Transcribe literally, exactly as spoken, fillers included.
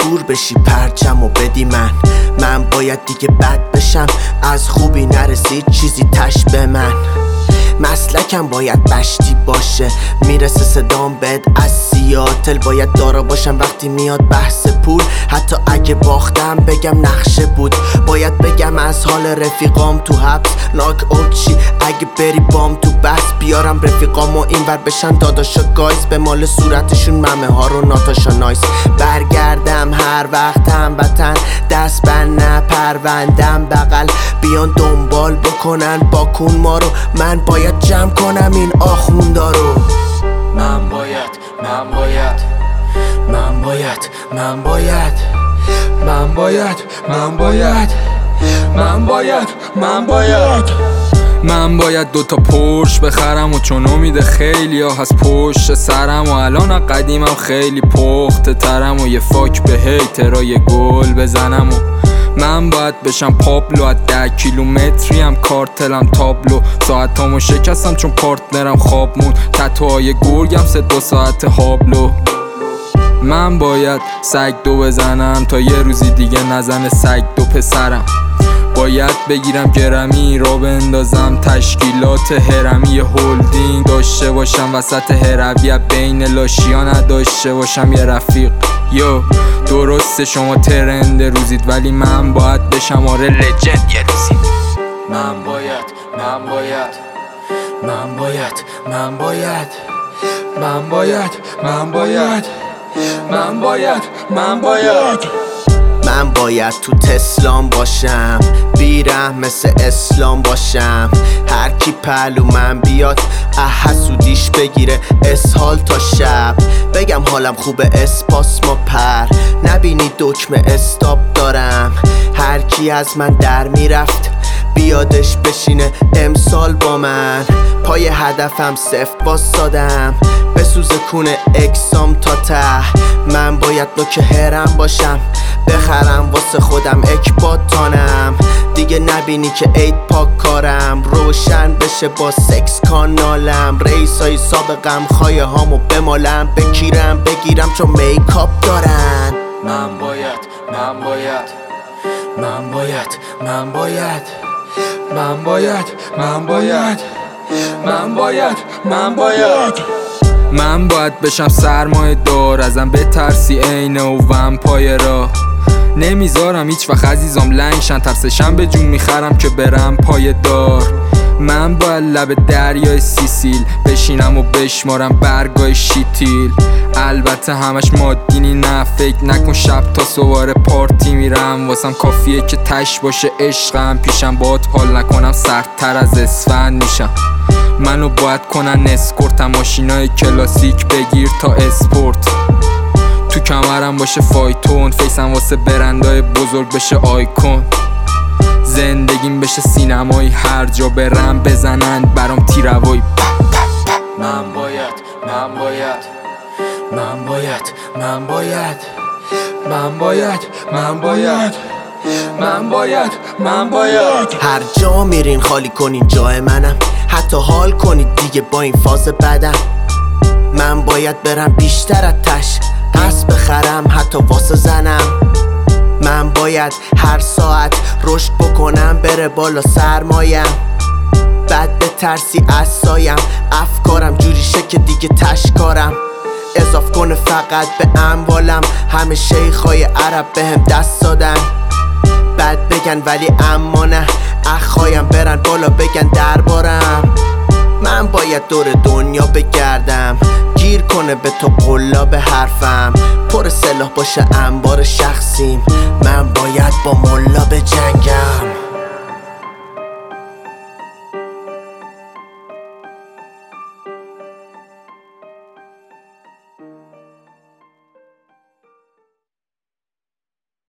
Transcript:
دور بشی پرچم و بدی من من باید دیگه بد بشم، از خوبی نرسید چیزی تش به من. مسلکم باید بشتی باشه، میرسه صدام بد از سیاتل. باید دارا باشم وقتی میاد بحث پول، حتی اگه باختم بگم نقشه بود. باید بگم از حال رفیقام تو حبس ناک اوت چی، اگه بری بام تو بحث بیارم رفیقامو اینور بشن داداشا گایز. به مال صورتشون ممه ها رو ناتاشا نایس. برگردم هر وقت هم وطن، دست بند نه پروندم بغل. بیان دنبال بکنن باکون ما رو، من باید جمع کنم این آخوندا رو. من باید من باید من باید من باید من باید من باید من باید من باید من باید دوتا پرش بخرم و چون امید خیلی ها هست پشت سرم و الان قدیمم خیلی پخته ترم و یه فاک به هیترای گل بزنم و من باید بشم پابلو. از ده کیلومتری هم کارتلم تابلو، ساعتامو شکستم چون پارتنرم خواب مون. تتوهای گرگم سه دو ساعت هابلو. من باید سگ دو بزنم تا یه روزی دیگه نزنه سگ دو پسرم. باید بگیرم گرمی را بندازم تشکیلات هرمی هولدینگ داشته باشم وسط هرویه بین لاشیا نداشته باشم یه رفیق. یو درسته شما ترند روزید ولی من باید بشم آره لجند یه روزی. من باید من باید من باید من باید من باید من باید من باید من باید من باید تو تسلام باشم، بیرحم مثل اسلام باشم. هر کی پهلو من بیاد احسودیش بگیره اسهال تا شب. بگم حالم خوبه اسپاس ما پر، نبینی دکمه استاپ دارم. هر کی از من در میرفت بیادش بشینه امسال با من. پای هدفم سفت واسادم، بسوزه کونه اکسام تا ته. من باید لوک هرم باشم، بخرم واسه خودم اکبات تانم. دیگه نبینی که عید پاک کارم، روشن بشه با سکس کانالم. ریسای سابقم خواهی هامو بمالم، بگیرم بگیرم چون میکاپ دارن. من باید من باید من باید من باید من باید من باید من باید من باید من باید بشم سرمایه دار، ازم بترسی عینه و ومپای را. نمیذارم هیچ وقت عزیزام لنگشن، ترسشم به جون میخرم که برم پای دار. من باید لب دریای سیسیل بشینم و بشمارم برگای شیتیل. البته همش مادینی نه، فکر نکن شب تا سوار پارتی میرم. واسم کافیه که تش باشه عشقم پیشم، باد حال نکنم سردتر از اسفند میشم. منو باید کنن اسکورت، ماشینای کلاسیک بگیر تا اسپورت. تو کمرم باشه فایتون، فیسم واسه برندای بزرگ بشه آیکون. زندگیم بشه سینمایی، هر جا برم بزنن برام تیروایی. من باید من باید من باید من باید من باید من باید من باید من باید هر جا میرین خالی کنین جای منم، حتی حال کنید دیگه با این فاز بدم. من باید برم بیشتر از تش، قصد بخرم حتی واسه زنم. من باید هر ساعت رشد بکنم بره بالا سرمایم. بعد به ترسی از سایم، افکارم جوری شه که دیگه تشکارم. اضاف کنه فقط به اموالم، همه شیخای عرب بهم دست دادن. بعد بگن ولی اما نه، اخایم برن بالا بگن دربارم. من باید دور دنیا بگردم، گیر کنه به تو قلاب حرفم. پر سلاح باشه انبار شخصیم، من باید با ملا بجنگم.